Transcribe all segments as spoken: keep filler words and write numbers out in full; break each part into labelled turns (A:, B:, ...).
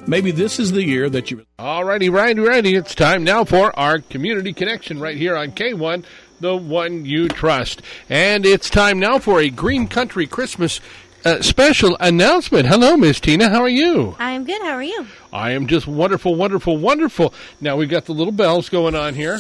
A: Maybe this is the year that you...
B: All righty, righty, righty. It's time now for our Community Connection right here on K one, the one you trust. And it's time now for a Green Country Christmas uh, special announcement. Hello, Miss Tina. How are you?
C: I'm good. How are you?
B: I am just wonderful, wonderful, wonderful. Now, we've got the little bells going on here.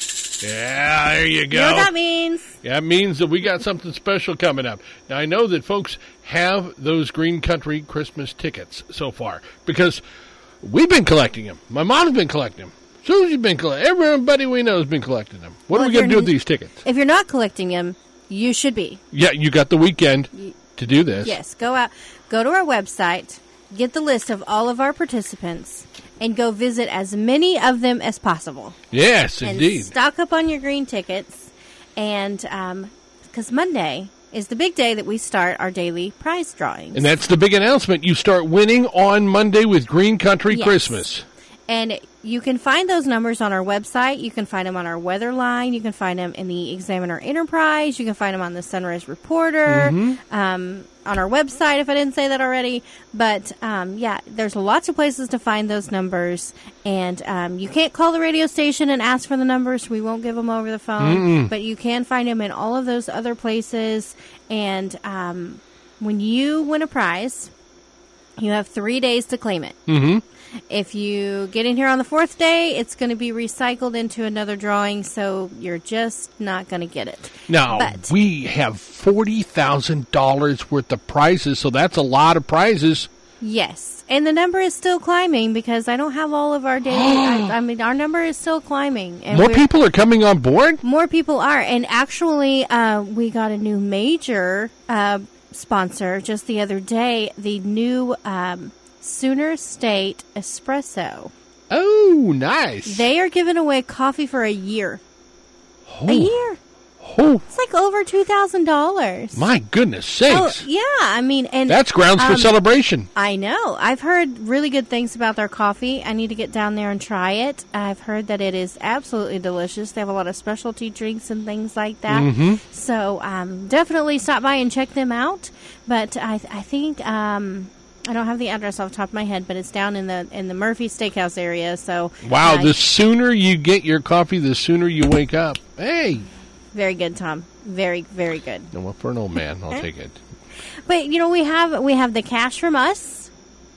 B: Yeah, there you go.
C: You know what that means?
B: That means that we got something special coming up. Now, I know that folks have those Green Country Christmas tickets so far because we've been collecting them. My mom's been collecting them. Susie's been collecting them. Everybody we know has been collecting them. What
C: well,
B: are we going to do with these tickets?
C: If you're not collecting them, you should be.
B: Yeah, you got the weekend to do this.
C: Yes, go out, go to our website, get the list of all of our participants, and go visit as many of them as possible.
B: Yes,
C: and
B: indeed.
C: Stock up on your green tickets, and um, because Monday is the big day that we start our daily prize drawings.
B: And that's the big announcement. You start winning on Monday with Green Country
C: yes.
B: Christmas.
C: And you can find those numbers on our website. You can find them on our weather line. You can find them in the Examiner Enterprise. You can find them on the Sunrise Reporter, mm-hmm. um, on our website, if I didn't say that already. But, um, yeah, there's lots of places to find those numbers. And um, you can't call the radio station and ask for the numbers. We won't give them over the phone. Mm-mm. But you can find them in all of those other places. And um, when you win a prize, you have three days to claim it.
B: Mm-hmm.
C: If you get in here on the fourth day, it's going to be recycled into another drawing, so you're just not going to get it.
B: Now, but we have forty thousand dollars worth of prizes, so that's a lot of prizes.
C: Yes, and the number is still climbing because I don't have all of our daily. I, I mean, our number is still climbing. And
B: more people are coming on board?
C: More people are, and actually, uh, we got a new major uh, sponsor just the other day, the new... Um, Sooner State Espresso.
B: Oh, nice.
C: They are giving away coffee for a year.
B: Oh.
C: A year.
B: Oh.
C: It's like over two thousand dollars.
B: My goodness sakes.
C: Oh, yeah, I mean... and
B: that's grounds
C: um,
B: for celebration.
C: I know. I've heard really good things about their coffee. I need to get down there and try it. I've heard that it is absolutely delicious. They have a lot of specialty drinks and things like that.
B: Mm-hmm.
C: So um, definitely stop by and check them out. But I, th- I think... Um, I don't have the address off the top of my head, but it's down in the in the Murphy Steakhouse area. So
B: wow,
C: uh,
B: the sooner you get your coffee, the sooner you wake up. Hey,
C: very good, Tom. Very, very good.
B: Well, for an old man, I'll take it.
C: But you know, we have we have the cash from us,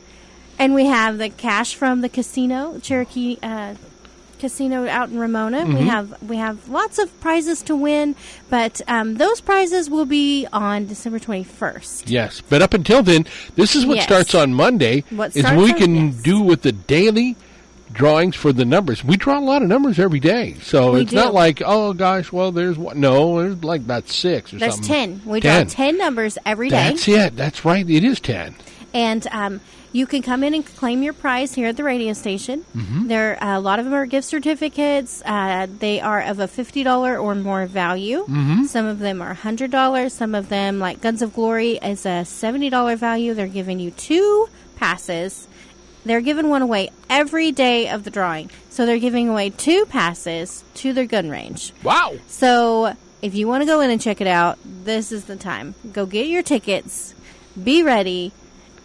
C: and we have the cash from the casino, Cherokee uh, Casino out in Ramona. Mm-hmm. We have we have lots of prizes to win, but um, those prizes will be on December twenty-first.
B: Yes, but up until then, this is what
C: yes.
B: starts on Monday.
C: What
B: is
C: starts
B: we
C: on,
B: can
C: yes.
B: do with the daily drawings for the numbers. We draw a lot of numbers every day, so
C: we
B: it's
C: do.
B: not like, oh gosh, well there's one. No, there's like about six or
C: there's
B: something.
C: There's ten. We
B: ten.
C: draw ten numbers every day.
B: That's it. That's right. It is ten.
C: And um, you can come in and claim your prize here at the radio station.
B: Mm-hmm.
C: There, uh, a lot of them are gift certificates. Uh, they are of a fifty dollars or more value.
B: Mm-hmm.
C: Some of them are one hundred dollars. Some of them, like Guns of Glory, is a seventy dollars value. They're giving you two passes. They're giving one away every day of the drawing. So they're giving away two passes to their gun range.
B: Wow.
C: So if you want to go in and check it out, this is the time. Go get your tickets. Be ready.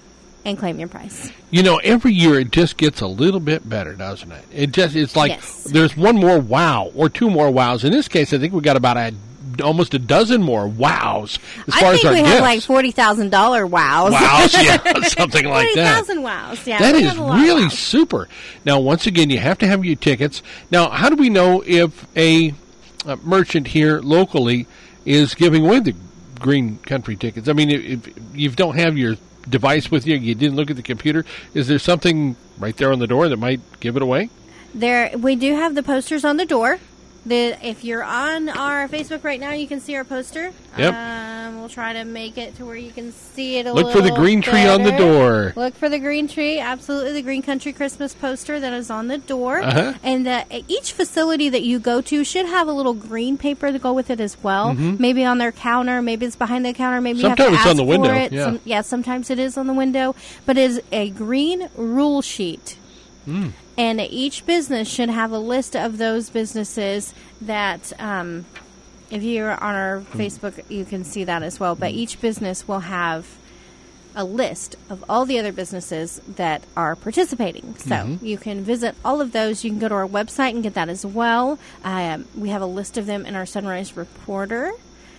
C: And claim your prize.
B: You know, every year it just gets a little bit better, doesn't it? It just it's like
C: yes.
B: there's one more wow or two more wows. In this case, I think we got about a almost a dozen more wows as
C: I
B: far
C: think
B: as our
C: we
B: gifts.
C: have like forty thousand dollar wows.
B: Wows, yeah, something like
C: forty
B: that.
C: Forty thousand wows, yeah.
B: That is really
C: wows.
B: super. Now, once again, you have to have your tickets. Now, how do we know if a, a merchant here locally is giving away the Green Country tickets? I mean, if, if you don't have your device with you, you didn't look at the computer, is there something right there on the door that might give it away?
C: There, we do have the posters on the door. The, if you're on our Facebook right now, you can see our poster.
B: Yep.
C: Um, we'll try to make it to where you can see it a
B: Look
C: little
B: for the green tree
C: better.
B: on the door.
C: Look for the green tree. Absolutely, the Green Country Christmas poster that is on the door.
B: Uh-huh.
C: And uh, each facility that you go to should have a little green paper to go with it as well.
B: Mm-hmm.
C: Maybe on their counter. Maybe it's behind the counter. Maybe
B: Sometimes
C: you have to
B: it's
C: ask
B: on the window.
C: for it.
B: Yeah.
C: Some, yeah, sometimes it is on the window. But it is a green rule sheet.
B: Mm.
C: And each business should have a list of those businesses that, um, if you're on our Facebook, you can see that as well. But each business will have a list of all the other businesses that are participating. So mm-hmm. you can visit all of those. You can go to our website and get that as well. Um, we have a list of them in our Sunrise Reporter.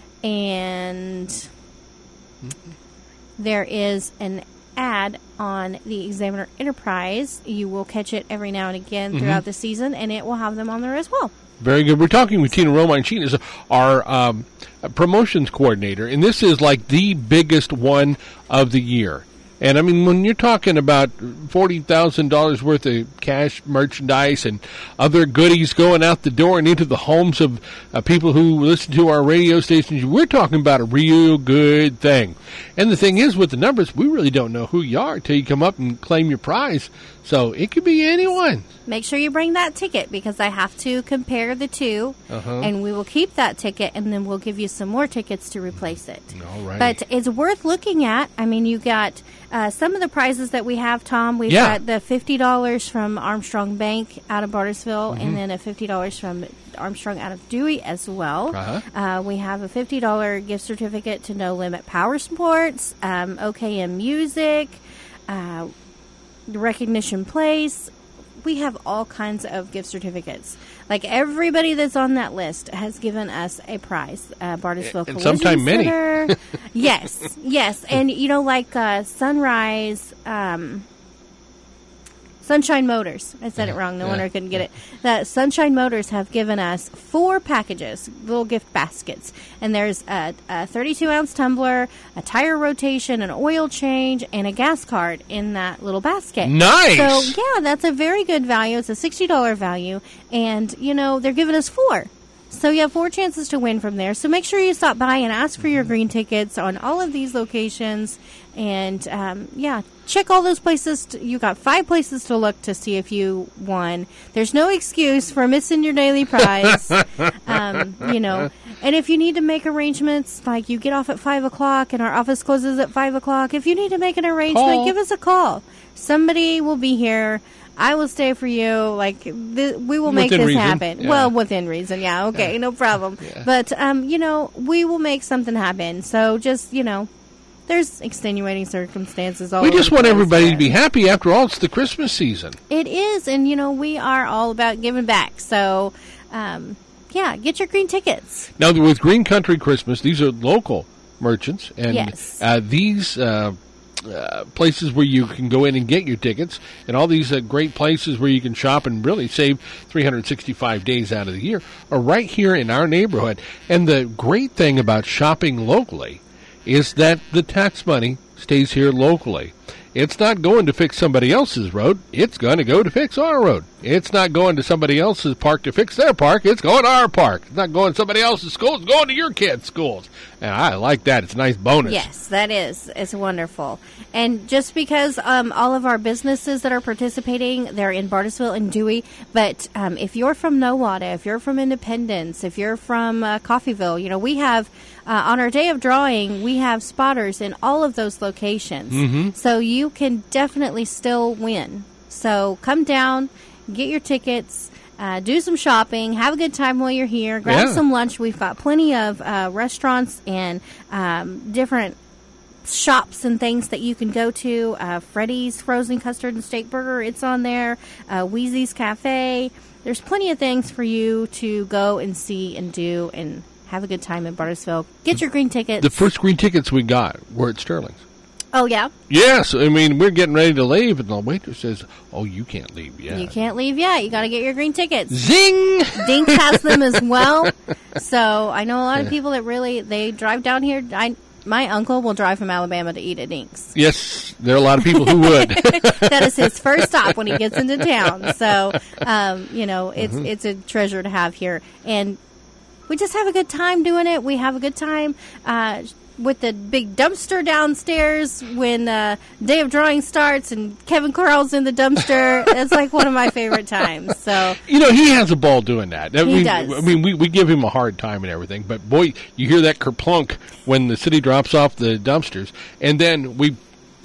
C: And mm-hmm. there is an ad on the Examiner Enterprise. You will catch it every now and again mm-hmm. throughout the season, and it will have them on there as well.
B: Very good. We're talking with Tina Romine. She is our um, promotions coordinator, and this is like the biggest one of the year. And, I mean, when you're talking about forty thousand dollars worth of cash, merchandise, and other goodies going out the door and into the homes of uh, people who listen to our radio stations, we're talking about a real good thing. And the thing is, with the numbers, we really don't know who you are until you come up and claim your prize. So it could be anyone.
C: Make sure you bring that ticket, because I have to compare the two, uh-huh. and we will keep that ticket, and then we'll give you some more tickets to replace it.
B: All right.
C: But it's worth looking at. I mean, you got uh, some of the prizes that we have, Tom. We've
B: yeah.
C: got the fifty dollars from Armstrong Bank out of Bartlesville, mm-hmm. and then a fifty dollars from Armstrong out of Dewey as well.
B: Uh-huh.
C: Uh, we have a fifty dollars gift certificate to No Limit Power Sports, um, O K M Music, uh, Recognition Place. We have all kinds of gift certificates. Like, everybody that's on that list has given us a prize. Uh, Bartlesville
B: and
C: Collision
B: sometime
C: Center.
B: many.
C: yes, yes. And, you know, like uh, Sunrise... Um, Sunshine Motors. I said it wrong. No
B: yeah.
C: wonder I couldn't get it. The Sunshine Motors have given us four packages, little gift baskets. And there's a, a thirty-two ounce tumbler, a tire rotation, an oil change, and a gas card in that little basket.
B: Nice!
C: So, yeah, that's a very good value. It's a sixty dollars value. And, you know, they're giving us four. So you have four chances to win from there. So make sure you stop by and ask for your green tickets on all of these locations. And, um, yeah, check all those places. To, you got five places to look to see if you won. There's no excuse for missing your daily prize. um, you know, and if you need to make arrangements, like you get off at five o'clock and our office closes at five o'clock, if you need to make an arrangement,
B: call. Give
C: us a call. Somebody will be here. I will stay for you. Like, th- we will make
B: within
C: this
B: reason.
C: happen.
B: Yeah.
C: Well, within reason. Yeah. Okay. Yeah. No problem.
B: Yeah.
C: But, um, you know, we will make something happen. So just, you know, there's extenuating circumstances all
B: We just want everybody
C: there.
B: to be happy. After all, it's the Christmas season.
C: It is. And, you know, we are all about giving back. So, um, yeah, get your green tickets.
B: Now, with Green Country Christmas, these are local merchants. And
C: yes.
B: uh, these... Uh, Uh, places where you can go in and get your tickets, and all these uh, great places where you can shop and really save three hundred sixty-five days out of the year are right here in our neighborhood. And the great thing about shopping locally is that the tax money stays here locally. It's not going to fix somebody else's road. It's going to go to fix our road. It's not going to somebody else's park to fix their park. It's going to our park. It's not going to somebody else's school. It's going to your kids' schools. And I like that. It's a nice bonus.
C: Yes, that is. It's wonderful. And just because um, all of our businesses that are participating, they're in Bartlesville and Dewey, but um, if you're from Nowata, if you're from Independence, if you're from uh, Coffeyville, you know, we have, uh, on our day of drawing, we have spotters in all of those locations.
B: Mm-hmm.
C: So you can definitely still win. So come down, get your tickets. Uh, do some shopping, have a good time while you're here, grab
B: yeah.
C: some lunch. We've got plenty of uh, restaurants and um, different shops and things that you can go to. Uh, Freddy's Frozen Custard and Steak Burger, it's on there. Uh, Wheezy's Cafe. There's plenty of things for you to go and see and do and have a good time in Bartlesville. Get your green tickets.
B: The first green tickets we got were at Sterling's.
C: Oh, yeah?
B: Yes. I mean, we're getting ready to leave, and the waitress says, oh, you can't leave yet.
C: You can't leave yet. You got to get your green tickets.
B: Zing!
C: Dink has them as well. So I know a lot of people that really, they drive down here. I, my uncle will drive from Alabama to eat at Dink's.
B: Yes, there are a lot of people who would.
C: That is his first stop when he gets into town. So, um, you know, it's mm-hmm. it's a treasure to have here. And we just have a good time doing it. We have a good time uh, with the big dumpster downstairs when uh, Day of Drawing starts and Kevin Carl's in the dumpster. It's like one of my favorite times. So
B: you know, he has a ball doing that. I
C: he
B: mean,
C: does.
B: I mean, we, we give him a hard time and everything, but boy, you hear that kerplunk when the city drops off the dumpsters, and then we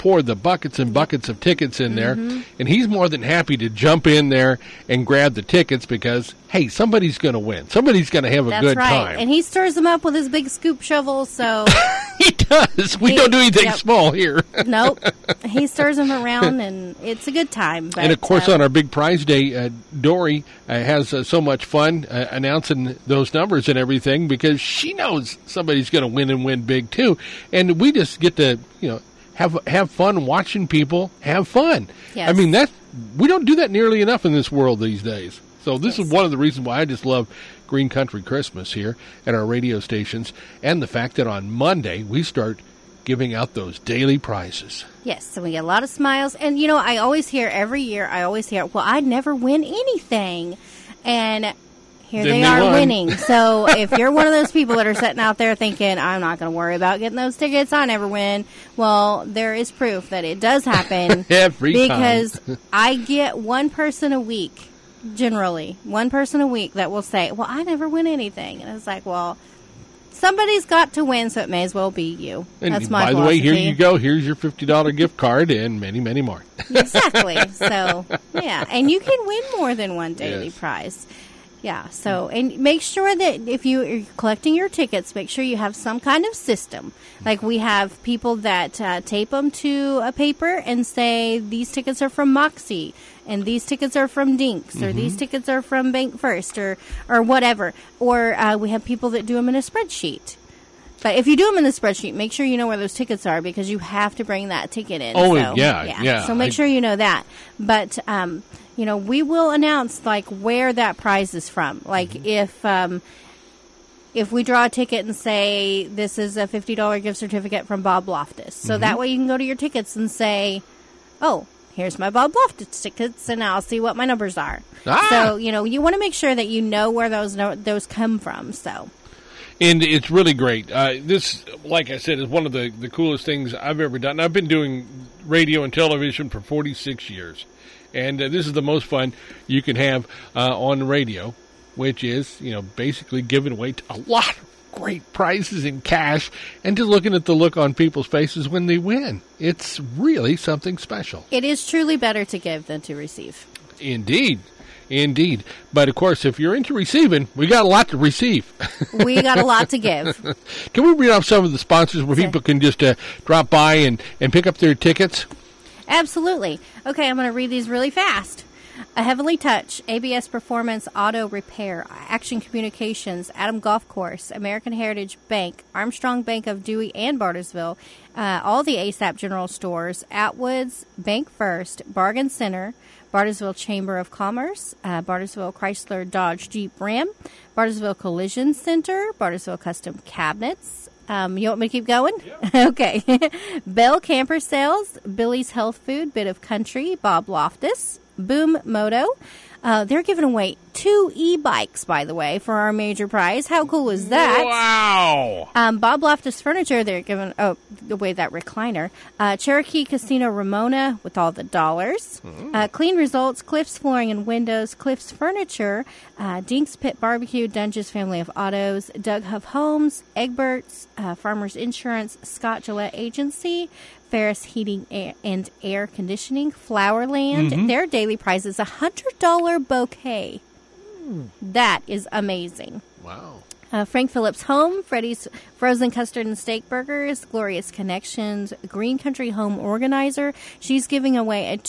B: pour the buckets and buckets of tickets in there,
C: Mm-hmm.
B: and he's more than happy to jump in there and grab the tickets because, hey, somebody's going to win. Somebody's going to have a
C: That's
B: good
C: right.
B: time.
C: And he stirs them up with his big scoop shovel, so
B: He does. We
C: He-
B: don't do anything
C: yep.
B: small here.
C: nope. He stirs them around, and it's a good time. But,
B: And of course,
C: uh,
B: on our big prize day, uh, Dory uh, has uh, so much fun uh, announcing those numbers and everything because she knows somebody's going to win and win big too. And we just get to, you know, have have fun watching people have fun.
C: Yes.
B: I mean, that we don't do that nearly enough in this world these days. So this
C: Yes.
B: is one of the reasons why I just love Green Country Christmas here at our radio stations, and the fact that on Monday we start giving out those daily prizes.
C: Yes, so we get a lot of smiles. And, you know, I always hear every year, I always hear, well, I never win anything. And here
B: Then
C: they
B: they
C: are
B: won.
C: winning. So if you're one of those people that are sitting out there thinking, I'm not going to worry about getting those tickets, I never win. Well, there is proof that it does happen.
B: Every time.
C: because I get one person a week, generally, one person a week that will say, well, I never win anything. And it's like, well, somebody's got to win, so it may as well be you.
B: And
C: That's my
B: by
C: philosophy.
B: the way, here you go. Here's your fifty dollars gift card and many, many more.
C: Exactly. So, yeah. And you can win more than one daily
B: Yes.
C: prize. Yeah. So, and make sure that if you are collecting your tickets, make sure you have some kind of system. Like we have people that uh, tape them to a paper and say, these tickets are from Moxie, and these tickets are from Dinks, or these tickets are from Bank First, or, or whatever. Or uh, we have people that do them in a spreadsheet. But if you do them in the spreadsheet, make sure you know where those tickets are because you have to bring that ticket in.
B: Oh,
C: so,
B: yeah, yeah.
C: So make
B: I-
C: sure you know that. But, um, you know, we will announce, like, where that prize is from. Like,
B: Mm-hmm.
C: if um, if we draw a ticket and say this is a fifty dollars gift certificate from Bob Loftus. So
B: Mm-hmm.
C: that way you can go to your tickets and say, oh, here's my Bob Loftus tickets, and I'll see what my numbers are.
B: Ah!
C: So, you know, you want to make sure that you know where those no- those come from. So,
B: And it's really great. Uh, this, like I said, is one of the, the coolest things I've ever done. I've been doing radio and television for forty-six years. And uh, this is the most fun you can have uh, on the radio, which is, you know, basically giving away a lot of great prizes in cash and just looking at the look on people's faces when they win. It's really something special.
C: it is truly better to give than to receive.
B: Indeed. Indeed. But, of course, if you're into receiving, we got a lot to receive.
C: We got a lot to give.
B: Can we read off some of the sponsors where
C: Sure.
B: people can just uh, drop by and, and pick up their tickets?
C: Absolutely. Okay, I'm going to read these really fast. A Heavenly Touch, A B S Performance Auto Repair, Action Communications, Adam Golf Course, American Heritage Bank, Armstrong Bank of Dewey and Bartersville, uh, all the ASAP General Stores, Atwoods, Bank First, Bargain Center, Bartersville Chamber of Commerce, uh, Bartersville Chrysler Dodge Jeep Ram, Bartersville Collision Center, Bartersville Custom Cabinets. Um, you want me to keep going? Okay. Bell Camper Sales, Billy's Health Food, Bit of Country, Bob Loftus, Boom Moto. Uh, they're giving away two e-bikes, by the way, for our major prize. How cool is that?
B: Wow.
C: Um, Bob Loftus Furniture, they're giving oh, away that recliner. Uh, Cherokee Casino Ramona with all the dollars. Uh, Clean Results, Cliffs Flooring and Windows, Cliffs Furniture, uh, Dink's Pit Barbecue, Dunge's Family of Autos, Doug Huff Homes, Egbert's, uh, Farmers Insurance, Scott Gillette Agency, Ferris Heating Air and Air Conditioning, Flowerland. Their daily price is a one hundred dollars bouquet. That is amazing.
B: Wow.
C: Uh, Frank Phillips Home, Freddy's Frozen Custard and Steak Burgers, Glorious Connections, Green Country Home Organizer. She's giving away a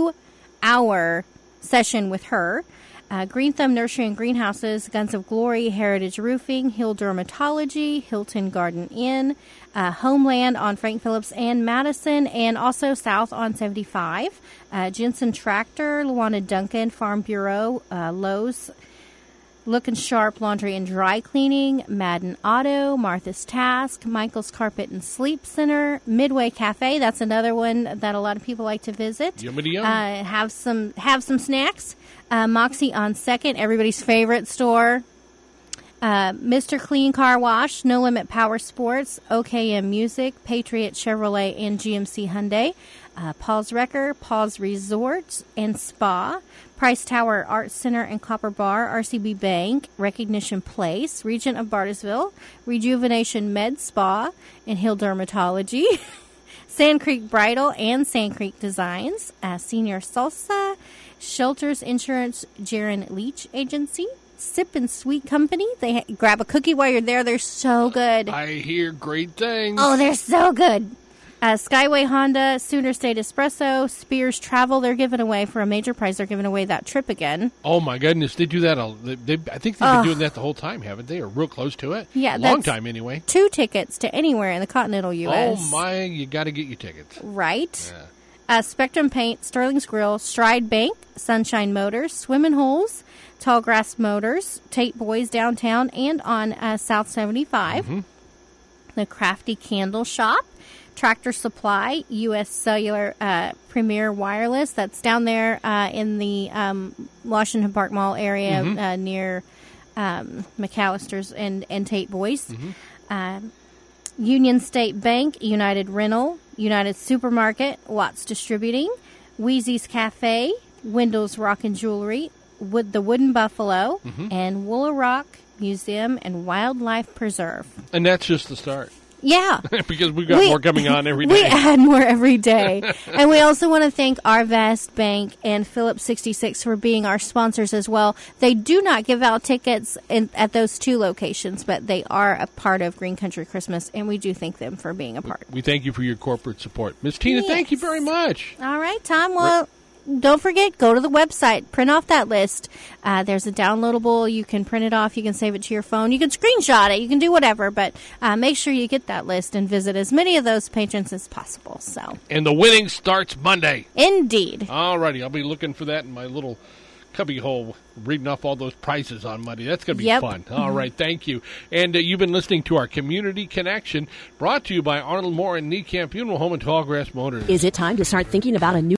C: two-hour session with her. Uh, Green Thumb Nursery and Greenhouses, Guns of Glory, Heritage Roofing, Hill Dermatology, Hilton Garden Inn, uh, Homeland on Frank Phillips and Madison, and also south on seventy-five. Uh, Jensen Tractor, Luana Duncan, Farm Bureau, uh, Lowe's, Looking Sharp Laundry and Dry Cleaning, Madden Auto, Martha's Task, Michael's Carpet and Sleep Center, Midway Cafe. That's another one that a lot of people like to visit.
B: Yummity yum.
C: Uh, have some have some snacks. Uh, Moxie on Second, everybody's favorite store. Uh, Mister Clean Car Wash, No Limit Power Sports, O K M Music, Patriot Chevrolet and G M C Hyundai, uh, Paul's Wrecker, Paul's Resort and Spa, Price Tower Arts Center and Copper Bar, R C B Bank, Recognition Place, Regent of Bartlesville, Rejuvenation Med Spa and Hill Dermatology, Sand Creek Bridal and Sand Creek Designs, uh, Senior Salsa, Shelters Insurance, Jaron Leach Agency, Sip and Sweet Company. They ha- grab a cookie while you're there. They're so good.
B: I hear great things.
C: Oh, they're so good. Uh, Skyway Honda, Sooner State Espresso, Spears Travel. They're giving away for a major prize. They're giving away that trip again.
B: Oh my goodness, they do that. All, they, they, I think they've been doing that the whole time, haven't they? Or real close to it.
C: Yeah,
B: long
C: that's
B: time anyway.
C: Two tickets to anywhere in the continental U S.
B: Oh my, you got to get your tickets.
C: Right.
B: Yeah.
C: Uh, Spectrum Paint, Sterling's Grill, Stride Bank, Sunshine Motors, Swimming Holes, Tallgrass Motors, Tate Boys downtown and on uh, South seventy-five.
B: Mm-hmm.
C: The Crafty Candle Shop, Tractor Supply, U S Cellular uh, Premier Wireless. That's down there uh, in the um, Washington Park Mall area
B: Mm-hmm.
C: uh, near um, McAllister's and, and Tate Boys.
B: Mm-hmm.
C: Uh, Union State Bank, United Rental, United Supermarket, Watts Distributing, Wheezy's Cafe, Wendell's Rock and Jewelry, Wood, the Wooden Buffalo,
B: Mm-hmm.
C: and Wooler Rock Museum and Wildlife Preserve.
B: And that's just the start.
C: Yeah.
B: Because we've got
C: We-
B: more coming on every day.
C: We add more every day. And we also want to thank Arvest Bank and Phillips sixty-six for being our sponsors as well. They do not give out tickets in, at those two locations, but they are a part of Green Country Christmas, and we do thank them for being a part.
B: We thank you for your corporate support. Miss Tina, thank you
C: Yes.
B: very much.
C: All right, Tom. Well, don't forget, go to the website, print off that list. Uh, there's a downloadable. You can print it off. You can save it to your phone. You can screenshot it. You can do whatever, but uh, make sure you get that list and visit as many of those patrons as possible. So,
B: And the winning starts Monday.
C: indeed.
B: All righty, I'll be looking for that in my little cubby hole, reading off all those prizes on Monday. That's going to be
C: Yep.
B: fun. All right, thank you. And uh, you've been listening to our Community Connection, brought to you by Arnold Moore and Niekamp Funeral Home and Tallgrass Motors.
D: Is it time to start thinking about a new